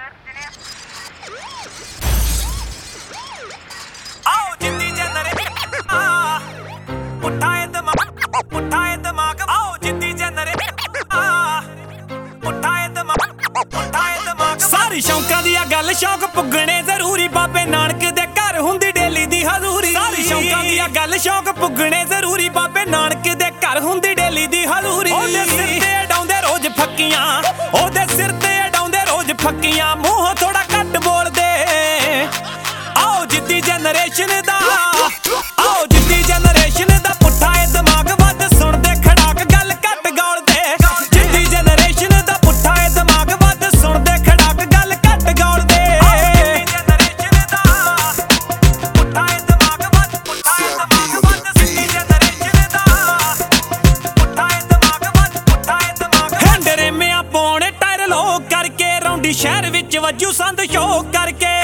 आओ जिद्दी जनरेशन उठाए दिमाग आओ जिद्दी जनरेशन उठाए दिमाग सारी शौकां दी गल शौक पुगने जरूरी बाबे नानक दे घर हुंदी डेली दी हजूरी सारी शौकां दी गल शौक पुगने जरूरी बाबे नानक दे घर हुंदी डेली दी हजूरी ओदे सिर ते डाउंदे रोज फक्कियां ओदे सिर ते डाउंदे रोज फक्कियां मूंह थोड़ा घट बोल दे आओ जिद्दी जनरेशन दा आओ जिद्दी जनरेशन दा पुट्ठा ए दिमाग वध सुन दे खड़ाक गल घट गौल दे जिद्दी जनरेशन दा पुट्ठा ए दिमाग वध सुन दे खड़ाक गल घट गौल दे जिद्दी जनरेशन दा पुट्ठा ए दिमाग वध जिद्दी जनरेशन दा पुट्ठा ए दिमाग हैंडरे में पौने टायर लो करके रौंडी शहर विच वजू संद शो करके